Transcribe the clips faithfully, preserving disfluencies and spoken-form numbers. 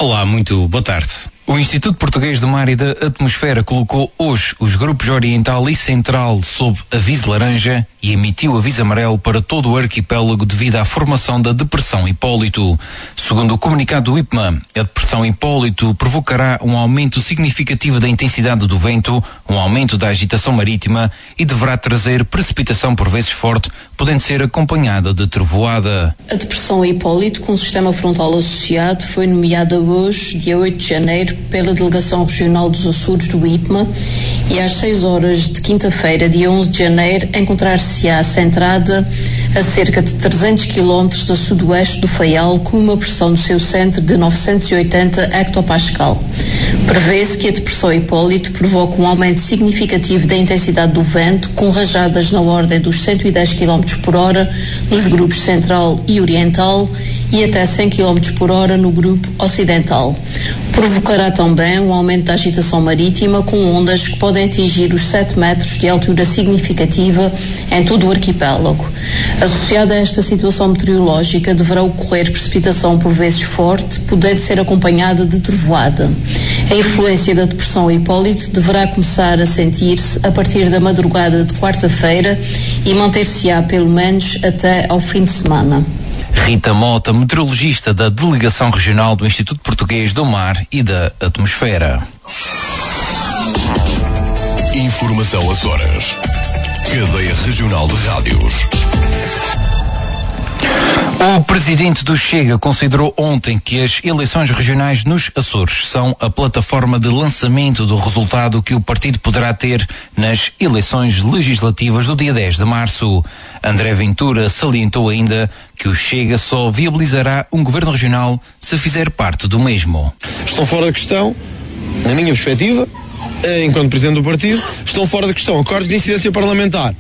Olá, muito boa tarde. O Instituto Português do Mar e da Atmosfera colocou hoje os grupos Oriental e Central sob aviso laranja e emitiu aviso amarelo para todo o arquipélago devido à formação da Depressão Hipólito. Segundo o comunicado do I P M A, a Depressão Hipólito provocará um aumento significativo da intensidade do vento, um aumento da agitação marítima e deverá trazer precipitação por vezes forte, podendo ser acompanhada de trovoada. A Depressão Hipólito, com sistema frontal associado, foi nomeada hoje, dia oito de janeiro, pela Delegação Regional dos Açores do I P M A e às seis horas de quinta-feira, dia onze de janeiro, encontrar-se-á centrada a cerca de trezentos quilómetros a sudoeste do Faial, com uma pressão no seu centro de novecentos e oitenta hectopascal. Prevê-se que a Depressão Hipólito provoque um aumento significativo da intensidade do vento, com rajadas na ordem dos cento e dez quilómetros por hora nos grupos Central e Oriental e até cem quilómetros por hora no grupo Ocidental. Provocará também um aumento da agitação marítima, com ondas que podem atingir os sete metros de altura significativa em todo o arquipélago. Associada a esta situação meteorológica, deverá ocorrer precipitação por vezes forte, podendo ser acompanhada de trovoada. A influência da Depressão Hipólito deverá começar a sentir-se a partir da madrugada de quarta-feira e manter-se-á pelo menos até ao fim de semana. Rita Mota, meteorologista da Delegação Regional do Instituto Português do Mar e da Atmosfera. Informação Açores. Cadeia Regional de Rádios. O presidente do Chega considerou ontem que as eleições regionais nos Açores são a plataforma de lançamento do resultado que o partido poderá ter nas eleições legislativas do dia dez de março. André Ventura salientou ainda que o Chega só viabilizará um governo regional se fizer parte do mesmo. Estão fora da questão, na minha perspectiva, enquanto presidente do partido, estão fora da questão acordos de incidência parlamentar.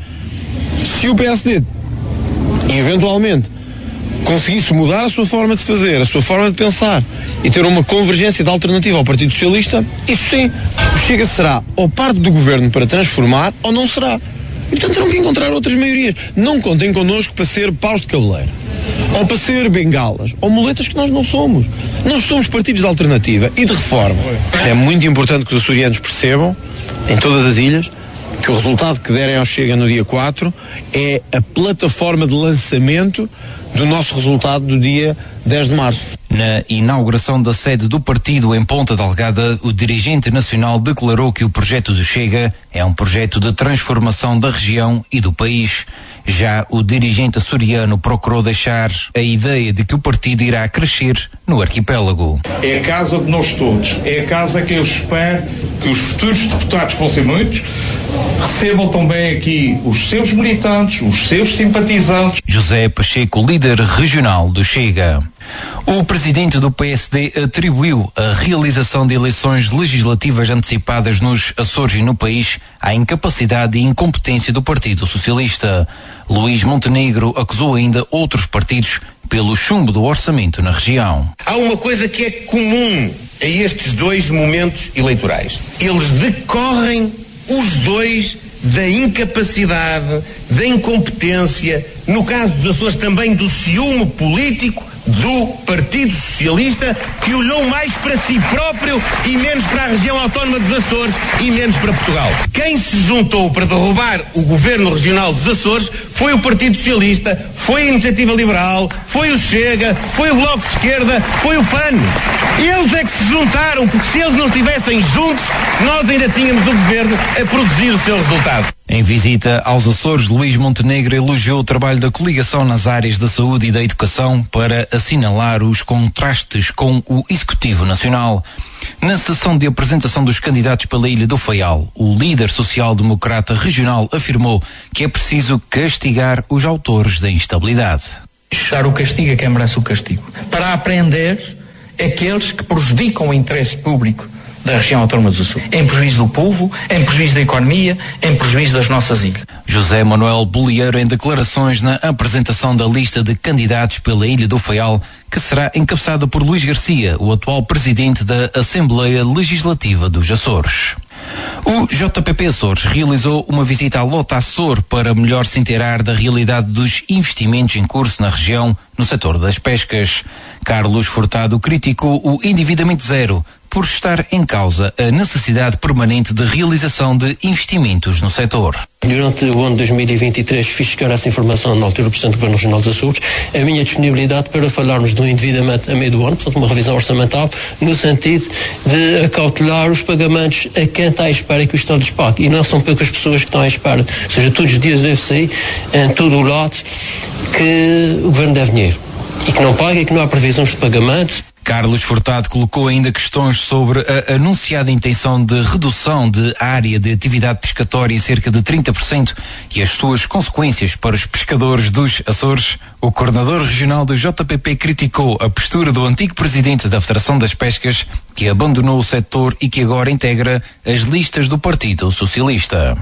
Se o P S D, eventualmente, conseguisse mudar a sua forma de fazer, a sua forma de pensar e ter uma convergência de alternativa ao Partido Socialista, isso sim, o Chega será ou parte do governo para transformar ou não será. E portanto terão que encontrar outras maiorias. Não contem connosco para ser paus de cabeleira, ou para ser bengalas, ou muletas que nós não somos. Nós somos partidos de alternativa e de reforma. É muito importante que os açorianos percebam, em todas as ilhas, que o resultado que derem ao Chega no dia quatro é a plataforma de lançamento do nosso resultado do dia dez de março. Na inauguração da sede do partido em Ponta Delgada, o dirigente nacional declarou que o projeto do Chega é um projeto de transformação da região e do país. Já o dirigente açoriano procurou deixar a ideia de que o partido irá crescer no arquipélago. É a casa de nós todos, é a casa que eu espero que os futuros deputados, que vão ser muitos, recebam também aqui os seus militantes, os seus simpatizantes. José Pacheco, líder regional do Chega. O presidente do P S D atribuiu a realização de eleições legislativas antecipadas nos Açores e no país à incapacidade e incompetência do Partido Socialista. Luís Montenegro acusou ainda outros partidos pelo chumbo do orçamento na região. Há uma coisa que é comum a estes dois momentos eleitorais. Eles decorrem os dois da incapacidade, da incompetência, no caso dos Açores também do ciúme político do Partido Socialista, que olhou mais para si próprio e menos para a região autónoma dos Açores e menos para Portugal. Quem se juntou para derrubar o governo regional dos Açores foi o Partido Socialista, foi a Iniciativa Liberal, foi o Chega, foi o Bloco de Esquerda, foi o P A N. Eles é que se juntaram, porque se eles não estivessem juntos, nós ainda tínhamos o governo a produzir o seu resultado. Em visita aos Açores, Luís Montenegro elogiou o trabalho da coligação nas áreas da saúde e da educação para assinalar os contrastes com o Executivo Nacional. Na sessão de apresentação dos candidatos pela Ilha do Faial, o líder social-democrata regional afirmou que é preciso castigar os autores da instabilidade. Fechar o castigo é quem merece o castigo. Para aprender aqueles que prejudicam o interesse público da região autónoma do Sul, em prejuízo do povo, em prejuízo da economia, em prejuízo das nossas ilhas. José Manuel Bolieiro, em declarações na apresentação da lista de candidatos pela Ilha do Faial, que será encabeçada por Luís Garcia, o atual presidente da Assembleia Legislativa dos Açores. O J P P Açores realizou uma visita à Lota Açor para melhor se inteirar da realidade dos investimentos em curso na região no setor das pescas. Carlos Furtado criticou o endividamento zero por estar em causa a necessidade permanente de realização de investimentos no setor. Durante o ano de dois mil e vinte e três fiz chegar essa informação na altura do Presidente do Governo Regional dos Açores, a minha disponibilidade para falarmos do endividamento a meio do ano, portanto uma revisão orçamental, no sentido de acautelar os pagamentos a quem está à espera que o Estado lhes pague. E não são poucas pessoas que estão à espera, ou seja, todos os dias deve sair em todo o lado que o Governo deve dinheiro e que não paga e que não há previsões de pagamento. Carlos Furtado colocou ainda questões sobre a anunciada intenção de redução de área de atividade pescatória em cerca de trinta por cento e as suas consequências para os pescadores dos Açores. O coordenador regional do J P P criticou a postura do antigo presidente da Federação das Pescas, que abandonou o setor e que agora integra as listas do Partido Socialista.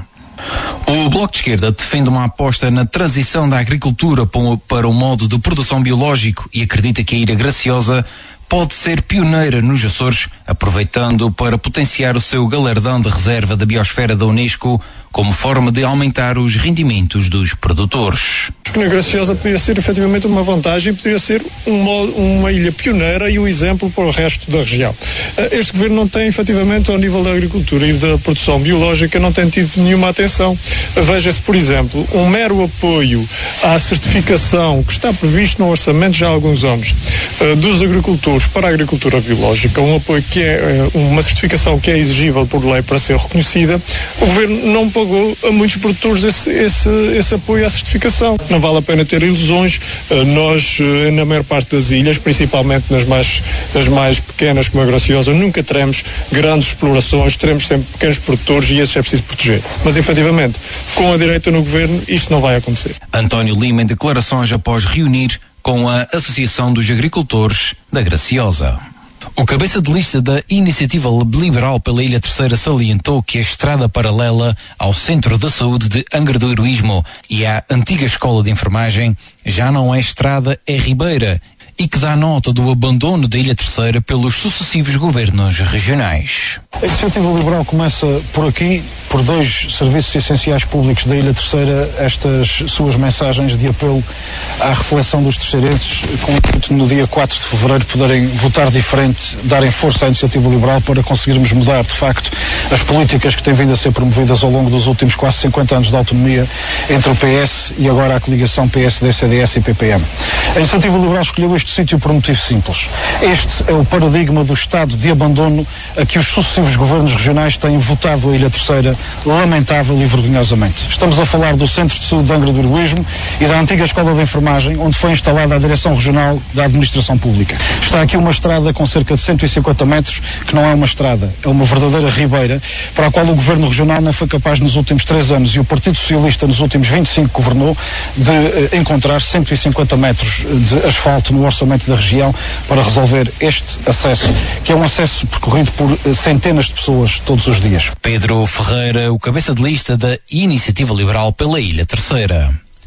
O Bloco de Esquerda defende uma aposta na transição da agricultura para o modo de produção biológico e acredita que a Ilha Graciosa pode ser pioneira nos Açores, aproveitando para potenciar o seu galardão de reserva da biosfera da Unesco como forma de aumentar os rendimentos dos produtores. A Ilha Graciosa poderia ser efetivamente uma vantagem, poderia ser uma, uma ilha pioneira e um exemplo para o resto da região. Este governo não tem efetivamente, ao nível da agricultura e da produção biológica, não tem tido nenhuma atenção. Veja-se, por exemplo, um mero apoio à certificação que está previsto no orçamento já há alguns anos dos agricultores para a agricultura biológica, um apoio que é uma certificação que é exigível por lei para ser reconhecida. O governo não pagou a muitos produtores esse, esse, esse apoio à certificação. Não vale a pena ter ilusões. Nós, na maior parte das ilhas, principalmente nas mais, nas mais pequenas, como a Graciosa, nunca teremos grandes explorações, teremos sempre pequenos produtores e esses é preciso proteger. Mas, efetivamente, com a direita no governo, isto não vai acontecer. António Lima, em declarações após reunir com a Associação dos Agricultores da Graciosa. O cabeça de lista da Iniciativa Liberal pela Ilha Terceira salientou que a estrada paralela ao Centro de Saúde de Angra do Heroísmo e à antiga Escola de Enfermagem já não é estrada, é ribeira, e que dá nota do abandono da Ilha Terceira pelos sucessivos governos regionais. A Iniciativa Liberal começa por aqui, por dois serviços essenciais públicos da Ilha Terceira, estas suas mensagens de apelo à reflexão dos terceirenses, com o intuito no dia quatro de fevereiro poderem votar diferente, darem força à Iniciativa Liberal para conseguirmos mudar, de facto, as políticas que têm vindo a ser promovidas ao longo dos últimos quase cinquenta anos de autonomia entre o P S e agora a coligação P S D, C D S e P P M. A Iniciativa Liberal escolheu este sítio por um motivo simples. Este é o paradigma do estado de abandono a que os sucessivos governos regionais têm votado a Ilha Terceira, lamentável e vergonhosamente. Estamos a falar do Centro de Saúde de Angra do Heroísmo e da antiga Escola de Enfermagem, onde foi instalada a Direção Regional da Administração Pública. Está aqui uma estrada com cerca de cento e cinquenta metros, que não é uma estrada, é uma verdadeira ribeira, para a qual o Governo Regional não foi capaz nos últimos três anos e o Partido Socialista nos últimos vinte e cinco governou, de eh, encontrar cento e cinquenta metros de asfalto no orçamento da região para resolver este acesso, que é um acesso percorrido por eh, centenas de pessoas todos os dias. Pedro Ferreira, o cabeça de lista da Iniciativa Liberal pela Ilha Terceira.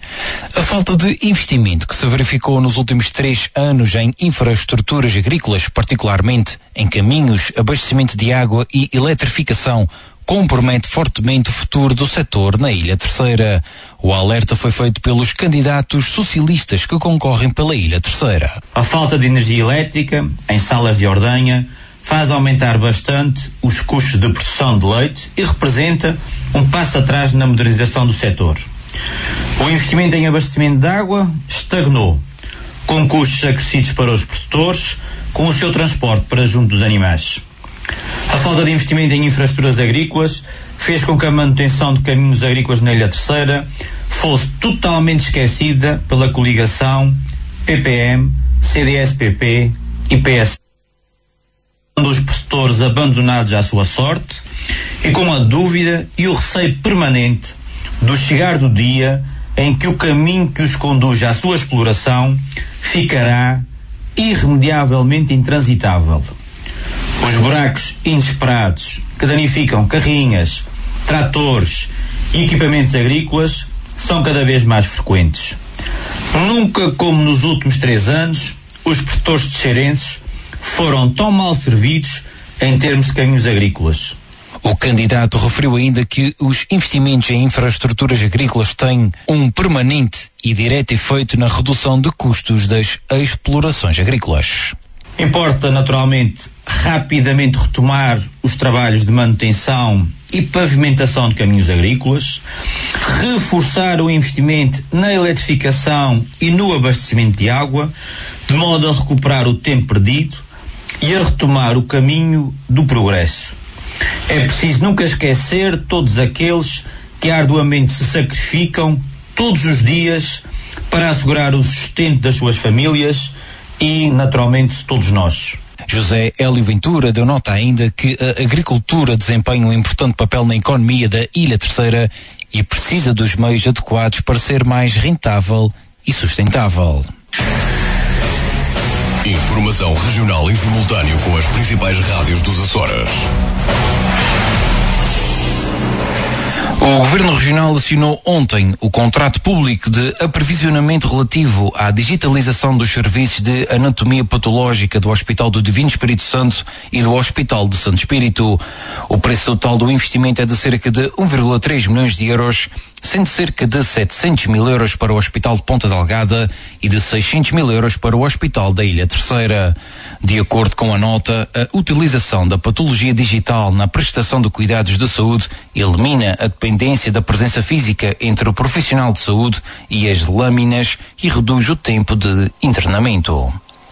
A falta de investimento que se verificou nos últimos três anos em infraestruturas agrícolas, particularmente em caminhos, abastecimento de água e eletrificação, compromete fortemente o futuro do setor na Ilha Terceira. O alerta foi feito pelos candidatos socialistas que concorrem pela Ilha Terceira. A falta de energia elétrica em salas de ordenha faz aumentar bastante os custos de produção de leite e representa um passo atrás na modernização do setor. O investimento em abastecimento de água estagnou, com custos acrescidos para os produtores, com o seu transporte para junto dos animais. A falta de investimento em infraestruturas agrícolas fez com que a manutenção de caminhos agrícolas na Ilha Terceira fosse totalmente esquecida pela coligação P P M, C D S P P e P S. Dos produtores abandonados à sua sorte e com a dúvida e o receio permanente do chegar do dia em que o caminho que os conduz à sua exploração ficará irremediavelmente intransitável. Os buracos inesperados que danificam carrinhas, tratores e equipamentos agrícolas são cada vez mais frequentes. Nunca como nos últimos três anos, os produtores terceirenses foram tão mal servidos em termos de caminhos agrícolas. O candidato referiu ainda que os investimentos em infraestruturas agrícolas têm um permanente e direto efeito na redução de custos das explorações agrícolas. Importa, naturalmente, rapidamente retomar os trabalhos de manutenção e pavimentação de caminhos agrícolas, reforçar o investimento na eletrificação e no abastecimento de água, de modo a recuperar o tempo perdido e a retomar o caminho do progresso. É preciso nunca esquecer todos aqueles que arduamente se sacrificam todos os dias para assegurar o sustento das suas famílias e, naturalmente, todos nós. José Hélio Ventura deu nota ainda que a agricultura desempenha um importante papel na economia da Ilha Terceira e precisa dos meios adequados para ser mais rentável e sustentável. Informação regional em simultâneo com as principais rádios dos Açores. O Governo Regional assinou ontem o contrato público de aprovisionamento relativo à digitalização dos serviços de anatomia patológica do Hospital do Divino Espírito Santo e do Hospital de Santo Espírito. O preço total do investimento é de cerca de um vírgula três milhões de euros, sendo cerca de setecentos mil euros para o Hospital de Ponta Delgada e de seiscentos mil euros para o Hospital da Ilha Terceira. De acordo com a nota, a utilização da patologia digital na prestação de cuidados de saúde elimina a dependência da presença física entre o profissional de saúde e as lâminas e reduz o tempo de internamento.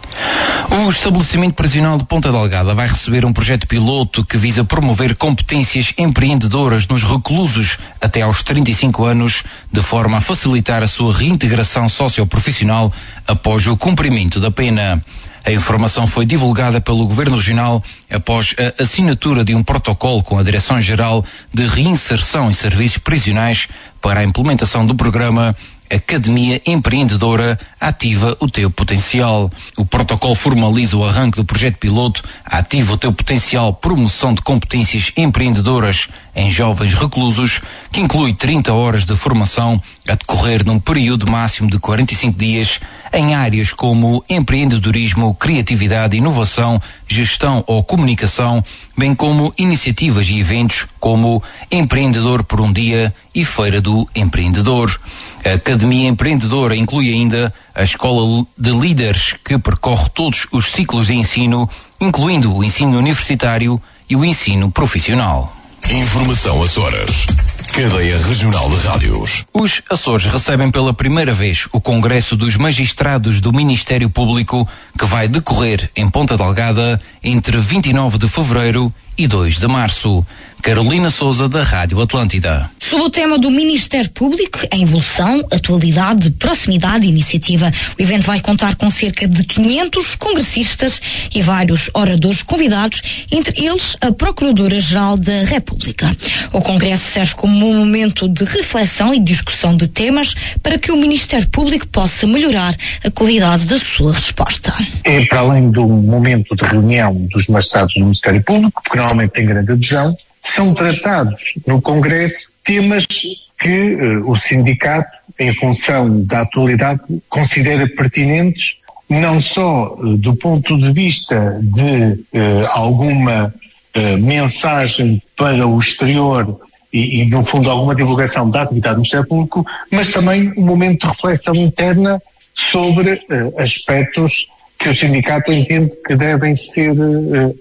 O estabelecimento prisional de Ponta Delgada vai receber um projeto piloto que visa promover competências empreendedoras nos reclusos até aos trinta e cinco anos, de forma a facilitar a sua reintegração socioprofissional após o cumprimento da pena. A informação foi divulgada pelo Governo Regional após a assinatura de um protocolo com a Direção-Geral de Reinserção em Serviços Prisionais para a implementação do programa Academia Empreendedora Ativa o Teu Potencial. O protocolo formaliza o arranque do projeto piloto Ativa o Teu Potencial, promoção de competências empreendedoras em jovens reclusos, que inclui trinta horas de formação a decorrer num período máximo de quarenta e cinco dias em áreas como empreendedorismo, criatividade, inovação, gestão ou comunicação, bem como iniciativas e eventos como Empreendedor por um Dia e Feira do Empreendedor. A Academia Empreendedora inclui ainda a Escola de Líderes, que percorre todos os ciclos de ensino, incluindo o ensino universitário e o ensino profissional. Informação Açores. Cadeia Regional de Rádios. Os Açores recebem pela primeira vez o Congresso dos Magistrados do Ministério Público, que vai decorrer em Ponta Delgada entre vinte e nove de fevereiro e dois de março. Carolina Souza, da Rádio Atlântida. Sob o tema do Ministério Público, a evolução, atualidade, proximidade e iniciativa, o evento vai contar com cerca de quinhentos congressistas e vários oradores convidados, entre eles a Procuradora-Geral da República. O Congresso serve como um momento de reflexão e discussão de temas para que o Ministério Público possa melhorar a qualidade da sua resposta. É para além do momento de reunião dos magistrados do Ministério Público, porque normalmente tem grande adesão, são tratados no Congresso temas que uh, o sindicato, em função da atualidade, considera pertinentes, não só uh, do ponto de vista de uh, alguma uh, mensagem para o exterior e, e, no fundo, alguma divulgação da atividade do Ministério Público, mas também um momento de reflexão interna sobre uh, aspectos que o sindicato entende que devem ser uh,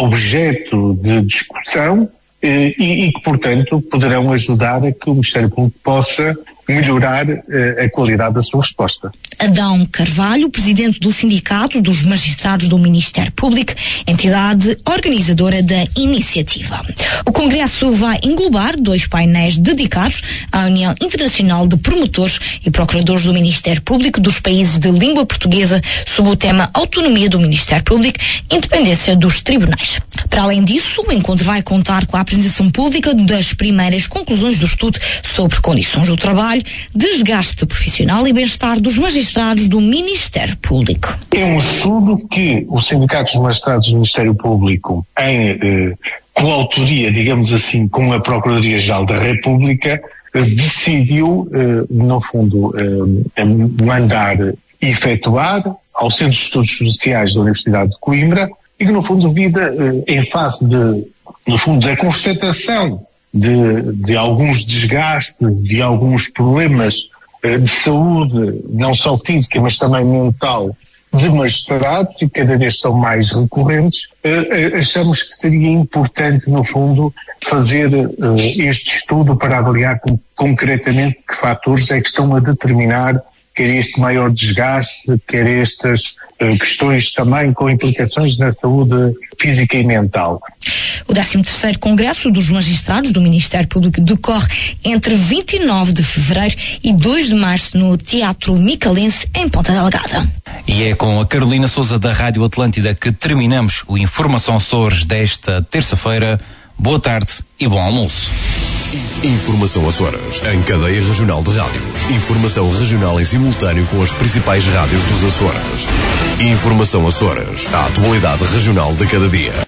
objeto de discussão e, e que, portanto, poderão ajudar a que o Ministério Público possa melhorar uh, a qualidade da sua resposta. Adão Carvalho, presidente do Sindicato dos Magistrados do Ministério Público, entidade organizadora da iniciativa. O Congresso vai englobar dois painéis dedicados à União Internacional de Promotores e Procuradores do Ministério Público dos países de língua portuguesa, sob o tema Autonomia do Ministério Público e Independência dos Tribunais. Para além disso, o encontro vai contar com a apresentação pública das primeiras conclusões do estudo sobre condições do trabalho, desgaste profissional e bem-estar dos magistrados do Ministério Público. É um estudo que o Sindicato dos Magistrados do Ministério Público, em eh, coautoria, digamos assim, com a Procuradoria-Geral da República, eh, decidiu, eh, no fundo, eh, mandar efetuar ao Centro de Estudos Sociais da Universidade de Coimbra e que, no fundo, vida eh, em fase de no fundo, da constatação de, de alguns desgastes, de alguns problemas uh, de saúde, não só física, mas também mental, de magistrados, e cada vez são mais recorrentes, uh, uh, achamos que seria importante, no fundo, fazer uh, este estudo para avaliar com, concretamente que fatores é que estão a determinar quer este maior desgaste, quer estas uh, questões também com implicações na saúde física e mental. O décimo terceiro Congresso dos Magistrados do Ministério Público decorre entre vinte e nove de fevereiro e dois de março no Teatro Micalense, em Ponta Delgada. E é com a Carolina Sousa da Rádio Atlântida que terminamos o Informação Açores desta terça-feira. Boa tarde e bom almoço. Informação Açores, em cadeia regional de rádios. Informação regional em simultâneo com as principais rádios dos Açores. Informação Açores, a atualidade regional de cada dia.